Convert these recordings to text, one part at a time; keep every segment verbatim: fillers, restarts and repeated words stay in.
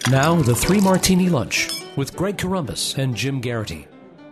Now, the Three Martini Lunch with Greg Corombos and Jim Garrity.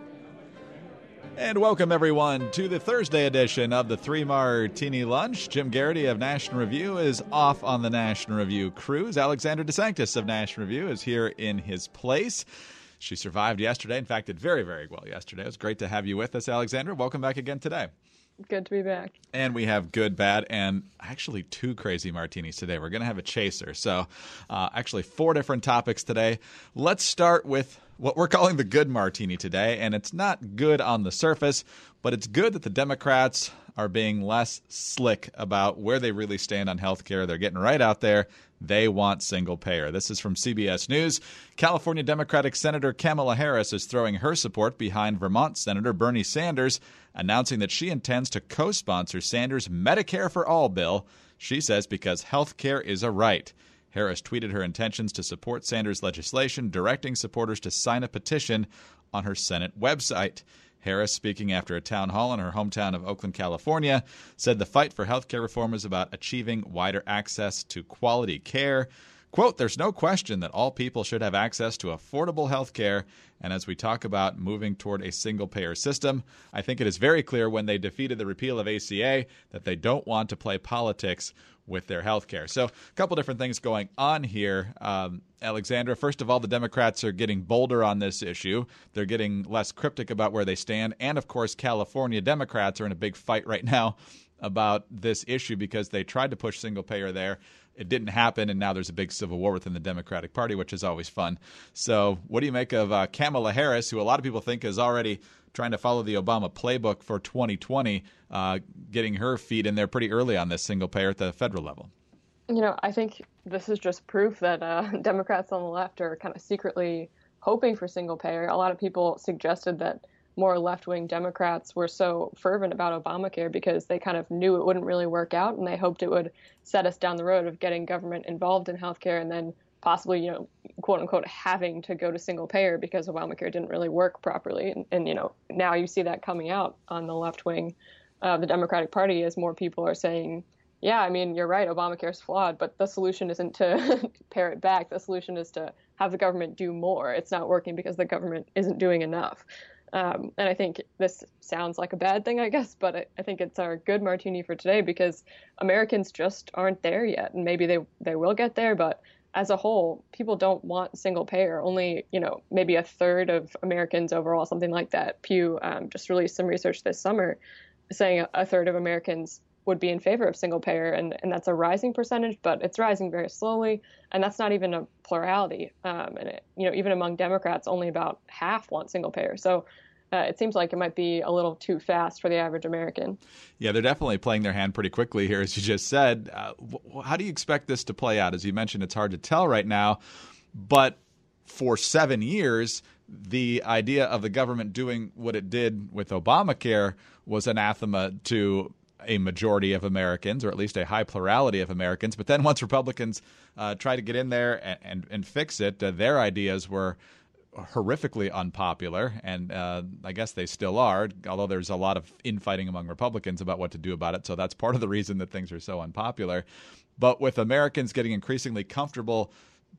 And welcome, everyone, to the Thursday edition of the Three Martini Lunch. Jim Garrity of National Review is off on the National Review cruise. Alexandra DeSanctis of National Review is here in his place. She survived yesterday. In fact, did very, very well yesterday. It was great to have you with us, Alexandra. Welcome back again today. Good to be back. And we have good, bad, and actually two crazy martinis today. We're going to have a chaser. So uh, actually four different topics today. Let's start with what we're calling the good martini today. And it's not good on the surface, but it's good that the Democrats are being less slick about where they really stand on health care. They're getting right out there. They want single payer. This is from C B S News. California Democratic Senator Kamala Harris is throwing her support behind Vermont Senator Bernie Sanders, announcing that she intends to co-sponsor Sanders' Medicare for All bill, she says, because health care is a right. Harris tweeted her intentions to support Sanders' legislation, directing supporters to sign a petition on her Senate website. Harris, speaking after a town hall in her hometown of Oakland, California, said the fight for health care reform is about achieving wider access to quality care. Quote, there's no question that all people should have access to affordable health care. And as we talk about moving toward a single-payer system, I think it is very clear when they defeated the repeal of A C A that they don't want to play politics with their health care. So a couple different things going on here. Um, Alexandra, first of all, the Democrats are getting bolder on this issue. They're getting less cryptic about where they stand. And, of course, California Democrats are in a big fight right now about this issue because they tried to push single payer there. It didn't happen, and now there's a big civil war within the Democratic Party, which is always fun. So what do you make of uh, Kamala Harris, who a lot of people think is already trying to follow the Obama playbook for twenty twenty, uh, getting her feet in there pretty early on this single payer at the federal level? You know, I think this is just proof that uh, Democrats on the left are kind of secretly hoping for single payer. A lot of people suggested that more left-wing Democrats were so fervent about Obamacare because they kind of knew it wouldn't really work out, and they hoped it would set us down the road of getting government involved in healthcare and then possibly, you know, quote unquote, having to go to single payer because Obamacare didn't really work properly. And, and you know, now you see that coming out on the left wing of the Democratic Party as more people are saying, yeah, I mean, you're right, Obamacare is flawed, but the solution isn't to pare it back. The solution is to have the government do more. It's not working because the government isn't doing enough. Um, and I think this sounds like a bad thing, I guess, but I, I think it's our good martini for today because Americans just aren't there yet. And maybe they, they will get there, but as a whole, people don't want single payer. Only, you know, maybe a third of Americans overall, something like that. Pew um, just released some research this summer saying a, a third of Americans would be in favor of single payer. And, and that's a rising percentage, but it's rising very slowly. And that's not even a plurality. Um, and, it, you know, even among Democrats, only about half want single payer. So uh, it seems like it might be a little too fast for the average American. Yeah, they're definitely playing their hand pretty quickly here, as you just said. Uh, wh- how do you expect this to play out? As you mentioned, it's hard to tell right now. But for seven years, the idea of the government doing what it did with Obamacare was anathema to a majority of Americans, or at least a high plurality of Americans. But then once Republicans uh, tried to get in there and, and, and fix it, uh, their ideas were horrifically unpopular. And uh, I guess they still are, although there's a lot of infighting among Republicans about what to do about it. So that's part of the reason that things are so unpopular. But with Americans getting increasingly comfortable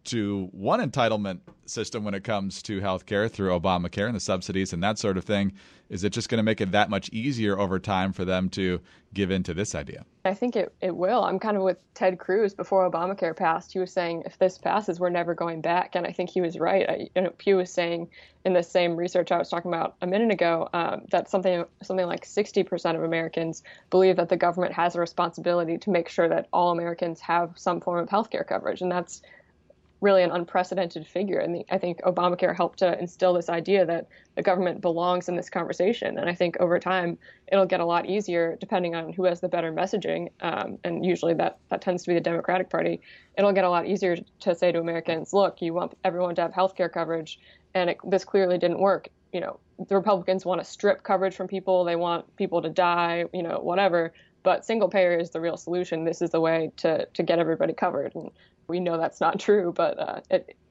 to one entitlement system when it comes to health care through Obamacare and the subsidies and that sort of thing, is it just going to make it that much easier over time for them to give in to this idea? I think it, it will. I'm kind of with Ted Cruz before Obamacare passed. He was saying, if this passes, we're never going back. And I think he was right. I, you know, Pew was saying in the same research I was talking about a minute ago um, that something something like sixty percent of Americans believe that the government has a responsibility to make sure that all Americans have some form of health care coverage. And that's really an unprecedented figure. And the, I think Obamacare helped to instill this idea that the government belongs in this conversation. And I think over time, it'll get a lot easier depending on who has the better messaging. Um, and usually that, that tends to be the Democratic Party. It'll get a lot easier to say to Americans, look, you want everyone to have health care coverage. And it, this clearly didn't work. You know, the Republicans want to strip coverage from people. They want people to die, you know, whatever. But single payer is the real solution. This is the way to, to get everybody covered. And we know that's not true, but uh, it, it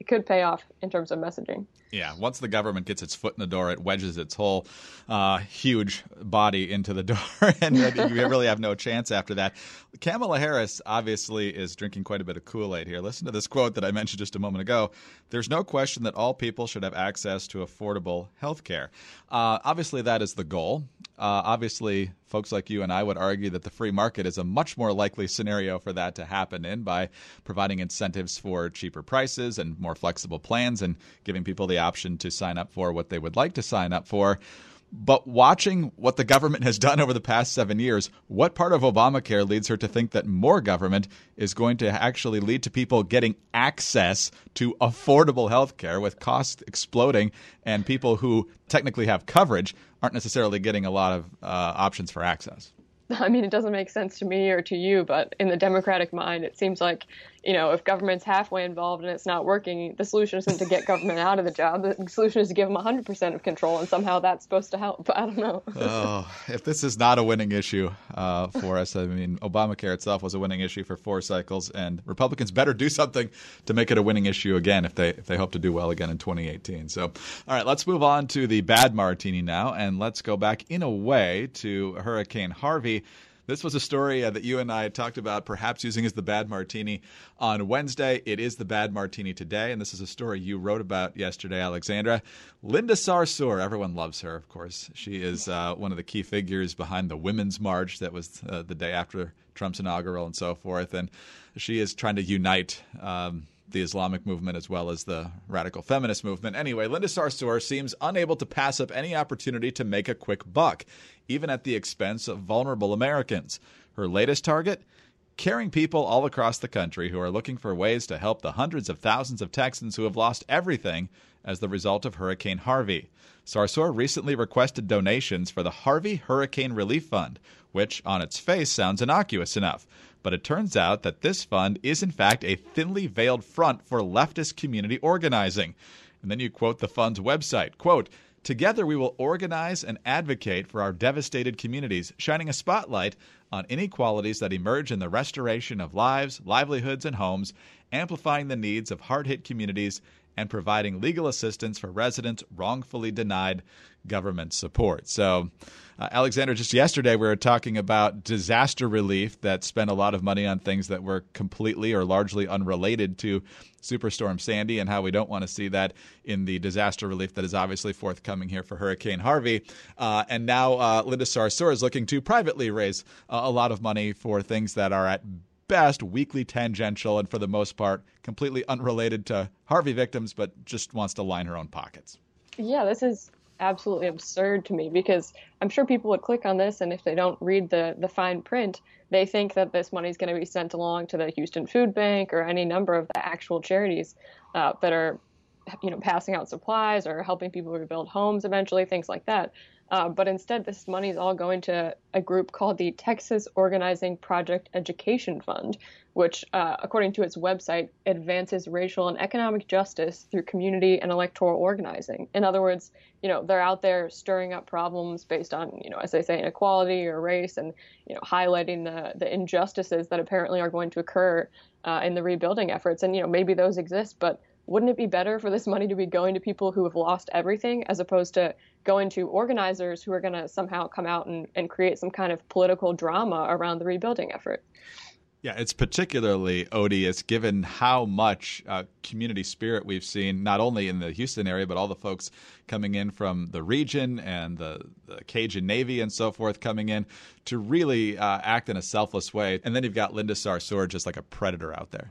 it could pay off in terms of messaging. Yeah, once the government gets its foot in the door, it wedges its whole uh, huge body into the door, and you really have no chance after that. Kamala Harris obviously is drinking quite a bit of Kool-Aid here. Listen to this quote that I mentioned just a moment ago. "There's no question that all people should have access to affordable health care." Uh, obviously, that is the goal. Uh, obviously, folks like you and I would argue that the free market is a much more likely scenario for that to happen in by providing incentives for cheaper prices and more flexible plans and giving people the option to sign up for what they would like to sign up for. But watching what the government has done over the past seven years, what part of Obamacare leads her to think that more government is going to actually lead to people getting access to affordable health care with costs exploding and people who technically have coverage aren't necessarily getting a lot of uh, options for access? I mean, it doesn't make sense to me or to you, but in the Democratic mind, it seems like, you know, if government's halfway involved and it's not working, the solution isn't to get government out of the job. The solution is to give them one hundred percent of control, and somehow that's supposed to help. I don't know. Oh, if this is not a winning issue uh, for us, I mean, Obamacare itself was a winning issue for four cycles, and Republicans better do something to make it a winning issue again if they if they hope to do well again in twenty eighteen. So, all right, let's move on to the bad martini now, and let's go back in a way to Hurricane Harvey. This was a story uh, that you and I had talked about perhaps using as the bad martini on Wednesday. It is the bad martini today, and this is a story you wrote about yesterday, Alexandra. Linda Sarsour, everyone loves her, of course. She is uh, one of the key figures behind the Women's March that was uh, the day after Trump's inaugural and so forth, and she is trying to unite um, the Islamic movement as well as the radical feminist movement. Anyway, Linda Sarsour seems unable to pass up any opportunity to make a quick buck, even at the expense of vulnerable Americans. Her latest target? Caring people all across the country who are looking for ways to help the hundreds of thousands of Texans who have lost everything as the result of Hurricane Harvey. Sarsour recently requested donations for the Harvey Hurricane Relief Fund, which on its face sounds innocuous enough. But it turns out that this fund is in fact a thinly veiled front for leftist community organizing. And then you quote the fund's website, quote, "Together we will organize and advocate for our devastated communities, shining a spotlight on inequalities that emerge in the restoration of lives, livelihoods, and homes, amplifying the needs of hard-hit communities, and providing legal assistance for residents wrongfully denied government support." So, uh, Alexander, just yesterday we were talking about disaster relief that spent a lot of money on things that were completely or largely unrelated to Superstorm Sandy and how we don't want to see that in the disaster relief that is obviously forthcoming here for Hurricane Harvey. Uh, and now uh, Linda Sarsour is looking to privately raise uh, a lot of money for things that are at best weakly tangential and for the most part completely unrelated to Harvey victims, but just wants to line her own pockets. Yeah, this is absolutely absurd to me because I'm sure people would click on this, and if they don't read the, the fine print, they think that this money is going to be sent along to the Houston Food Bank or any number of the actual charities uh, that are, you know, passing out supplies or helping people rebuild homes eventually, things like that. Uh, but instead, this money is all going to a group called the Texas Organizing Project Education Fund, which, uh, according to its website, advances racial and economic justice through community and electoral organizing. In other words, you know, they're out there stirring up problems based on, you know, as they say, inequality or race, and, you know, highlighting the the injustices that apparently are going to occur uh, in the rebuilding efforts. And, you know, maybe those exist, but wouldn't it be better for this money to be going to people who have lost everything as opposed to going to organizers who are going to somehow come out and, and create some kind of political drama around the rebuilding effort? Yeah, it's particularly odious given how much uh, community spirit we've seen, not only in the Houston area, but all the folks coming in from the region and the, the Cajun Navy and so forth coming in to really uh, act in a selfless way. And then you've got Linda Sarsour just like a predator out there.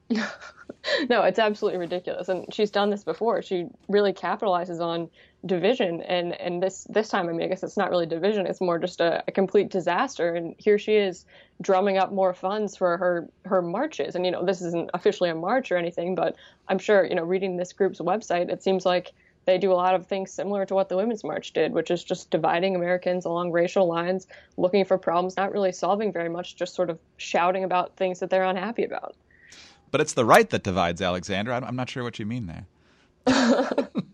No, it's absolutely ridiculous. And she's done this before. She really capitalizes on division. And, and this, this time, I mean, I guess it's not really division. It's more just a, a complete disaster. And here she is drumming up more funds for her, her marches. And, you know, this isn't officially a march or anything, but I'm sure, you know, reading this group's website, it seems like they do a lot of things similar to what the Women's March did, which is just dividing Americans along racial lines, looking for problems, not really solving very much, just sort of shouting about things that they're unhappy about. But it's the right that divides, Alexander. I'm not sure what you mean there.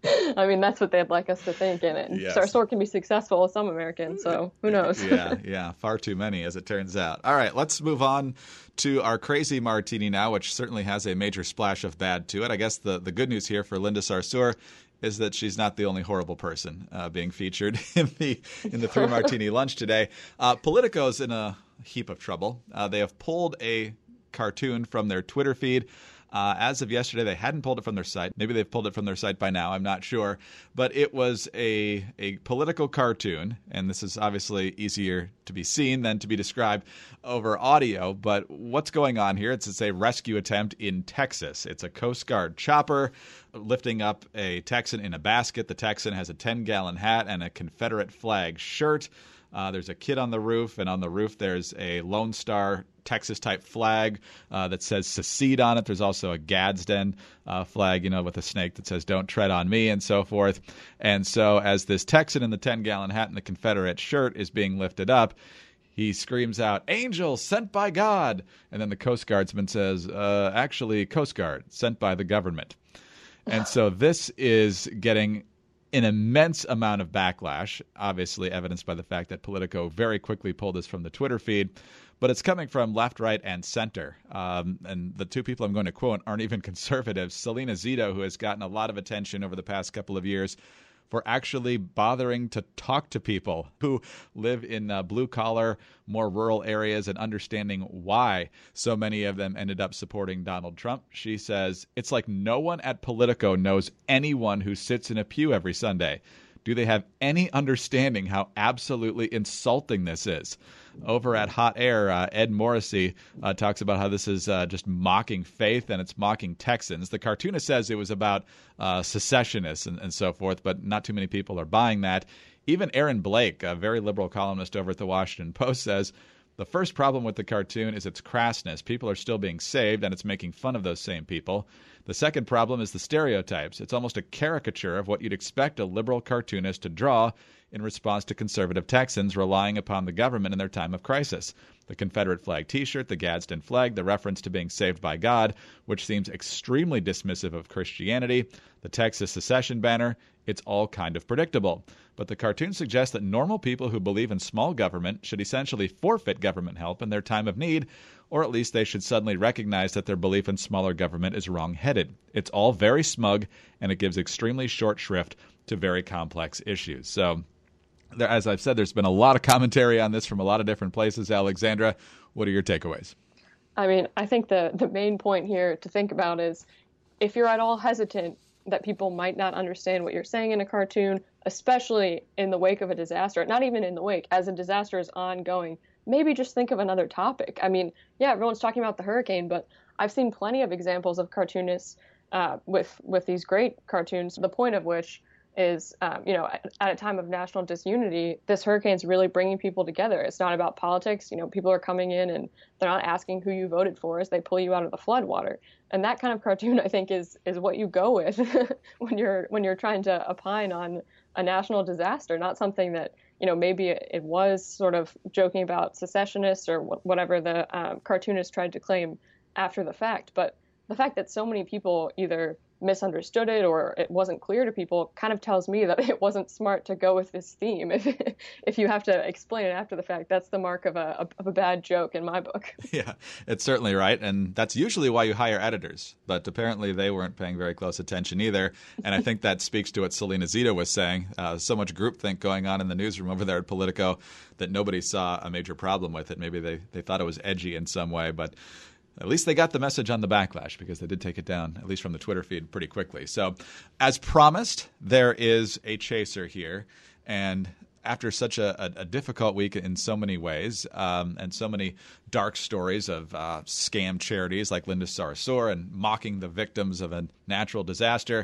I mean, that's what they'd like us to think, and it. Yes. Sarsour can be successful with some Americans, so who knows? yeah, yeah, far too many, as it turns out. All right, let's move on to our crazy martini now, which certainly has a major splash of bad to it. I guess the, the good news here for Linda Sarsour is that she's not the only horrible person uh, being featured in the in the three martini lunch today. Uh, Politico's in a heap of trouble. Uh, they have pulled a cartoon from their Twitter feed. Uh, as of yesterday, they hadn't pulled it from their site. Maybe they've pulled it from their site by now. I'm not sure. But it was a a political cartoon, and this is obviously easier to be seen than to be described over audio. But what's going on here? It's, it's a rescue attempt in Texas. It's a Coast Guard chopper lifting up a Texan in a basket. The Texan has a ten-gallon hat and a Confederate flag shirt. Uh, there's a kid on the roof, and on the roof there's a Lone Star Texas-type flag uh, that says secede on it. There's also a Gadsden uh, flag, you know, with a snake that says don't tread on me and so forth. And so as this Texan in the ten-gallon hat and the Confederate shirt is being lifted up, he screams out, "Angel sent by God!" And then the Coast Guardsman says, uh, actually, Coast Guard, sent by the government. And so this is getting an immense amount of backlash, obviously evidenced by the fact that Politico very quickly pulled this from the Twitter feed. But it's coming from left, right, and center. Um, and the two people I'm going to quote aren't even conservatives. Selena Zito, who has gotten a lot of attention over the past couple of years for actually bothering to talk to people who live in uh, blue-collar, more rural areas and understanding why so many of them ended up supporting Donald Trump. She says, it's like no one at Politico knows anyone who sits in a pew every Sunday. Do they have any understanding how absolutely insulting this is? Over at Hot Air, uh, Ed Morrissey uh, talks about how this is uh, just mocking faith and it's mocking Texans. The cartoonist says it was about uh, secessionists and, and so forth, but not too many people are buying that. Even Aaron Blake, a very liberal columnist over at the Washington Post, says the first problem with the cartoon is its crassness. People are still being saved, and it's making fun of those same people. The second problem is the stereotypes. It's almost a caricature of what you'd expect a liberal cartoonist to draw in response to conservative Texans relying upon the government in their time of crisis. The Confederate flag T-shirt, the Gadsden flag, the reference to being saved by God, which seems extremely dismissive of Christianity, the Texas secession banner, it's all kind of predictable. But the cartoon suggests that normal people who believe in small government should essentially forfeit government help in their time of need, or at least they should suddenly recognize that their belief in smaller government is wrong-headed. It's all very smug, and it gives extremely short shrift to very complex issues. So, there, as I've said, there's been a lot of commentary on this from a lot of different places. Alexandra, what are your takeaways? I mean, I think the, the main point here to think about is if you're at all hesitant that people might not understand what you're saying in a cartoon, especially in the wake of a disaster, not even in the wake, as a disaster is ongoing, maybe just think of another topic. I mean, yeah, everyone's talking about the hurricane, but I've seen plenty of examples of cartoonists uh, with, with these great cartoons, the point of which is, um, you know, at, at a time of national disunity, this hurricane's really bringing people together. It's not about politics. You know, people are coming in and they're not asking who you voted for as they pull you out of the floodwater. And that kind of cartoon, I think, is is what you go with when you're when you're trying to opine on a national disaster, not something that, you know, maybe it, it was sort of joking about secessionists or wh- whatever the um, cartoonist tried to claim after the fact. But the fact that so many people either misunderstood it or it wasn't clear to people kind of tells me that it wasn't smart to go with this theme. If if you have to explain it after the fact, that's the mark of a of a bad joke in my book. Yeah, it's certainly right, and that's usually why you hire editors. But apparently they weren't paying very close attention either, and I think that speaks to what Selena Zito was saying. Uh, so much groupthink going on in the newsroom over there at Politico that nobody saw a major problem with it. Maybe they, they thought it was edgy in some way, but at least they got the message on the backlash because they did take it down, at least from the Twitter feed, pretty quickly. So as promised, there is a chaser here. And after such a, a, a difficult week in so many ways um, and so many dark stories of uh, scam charities like Linda Sarsour and mocking the victims of a natural disaster,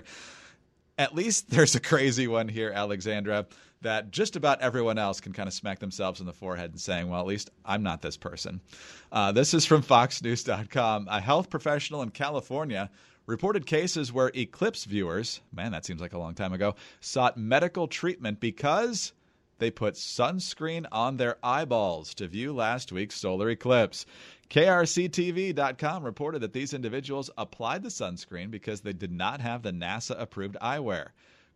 at least there's a crazy one here, Alexandra, that just about everyone else can kind of smack themselves in the forehead and saying, well, at least I'm not this person. Uh, this is from Fox News dot com. A health professional in California reported cases where Eclipse viewers, man, that seems like a long time ago, sought medical treatment because they put sunscreen on their eyeballs to view last week's solar eclipse. K R C T V dot com reported that these individuals applied the sunscreen because they did not have the NASA-approved eyewear.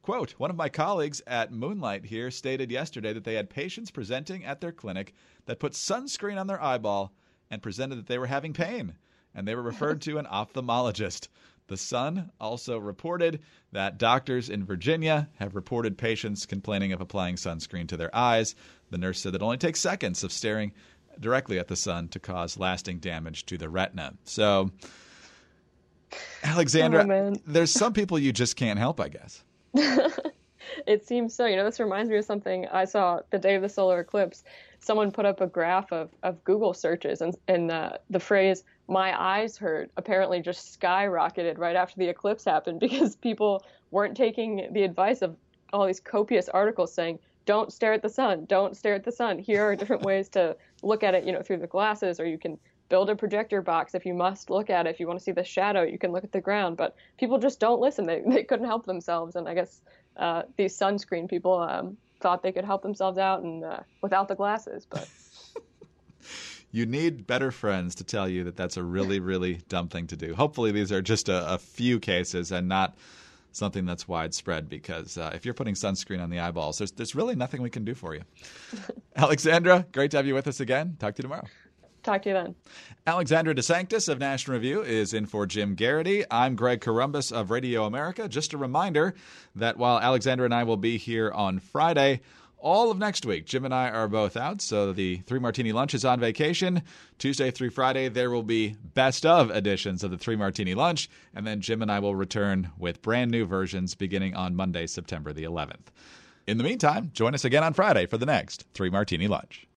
Quote, one of my colleagues at Moonlight here stated yesterday that they had patients presenting at their clinic that put sunscreen on their eyeball and presented that they were having pain, and they were referred to an ophthalmologist. The Sun also reported that doctors in Virginia have reported patients complaining of applying sunscreen to their eyes. The nurse said it only takes seconds of staring directly at the sun to cause lasting damage to the retina. So, Alexandra, oh, there's some people you just can't help, I guess. It seems so. You know, this reminds me of something I saw the day of the solar eclipse. Someone put up a graph of, of Google searches, and, and uh, the phrase, my eyes hurt, apparently just skyrocketed right after the eclipse happened because people weren't taking the advice of all these copious articles saying, don't stare at the sun, don't stare at the sun. Here are different ways to look at it, you know, through the glasses, or you can build a projector box if you must look at it. If you want to see the shadow, you can look at the ground. But people just don't listen. They they couldn't help themselves. And I guess uh, these sunscreen people um, thought they could help themselves out and uh, without the glasses. But you need better friends to tell you that that's a really, really dumb thing to do. Hopefully these are just a, a few cases and not something that's widespread, because uh, if you're putting sunscreen on the eyeballs, there's, there's really nothing we can do for you. Alexandra, great to have you with us again. Talk to you tomorrow. Talk to you then. Alexandra DeSanctis of National Review is in for Jim Garrity. I'm Greg Corombos of Radio America. Just a reminder that while Alexandra and I will be here on Friday, all of next week, Jim and I are both out, so the Three Martini Lunch is on vacation. Tuesday through Friday, there will be best of editions of the Three Martini Lunch, and then Jim and I will return with brand new versions beginning on Monday, September the eleventh. In the meantime, join us again on Friday for the next Three Martini Lunch.